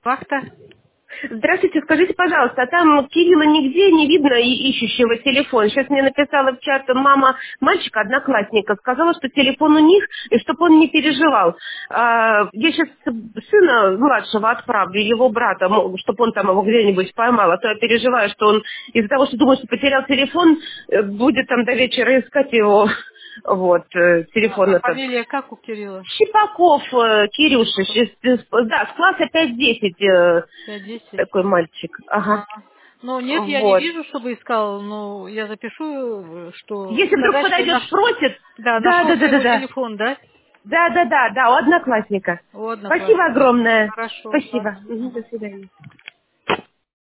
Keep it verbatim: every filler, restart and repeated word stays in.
Вахта. Здравствуйте, скажите, пожалуйста, а там Кирилла нигде не видно и ищущего телефон. Сейчас мне написала в чат мама мальчика, одноклассника, сказала, что телефон у них, и чтобы он не переживал. А, я сейчас сына младшего отправлю, его брата, чтобы он там его где-нибудь поймал, а то я переживаю, что он из-за того, что думает, что потерял телефон, э, будет там до вечера искать его, вот, э, А, телефон а этот. фамилия как у Кирилла? Щипаков, э, Кирюша, шесть- э, да, с класса пять десять, э, пять десять. такой мальчик. Ага. А. Ну, нет, я не Вот. вижу, чтобы искал, но я запишу, что Если вдруг сказать, что подойдет, наш... спросит. Да, Да, да, нашелся да, да, его да. телефон, да? Да, да, да, да, у одноклассника. У Спасибо одноклассника. огромное. Хорошо, Спасибо. ладно. Мгм, Ага. до свидания.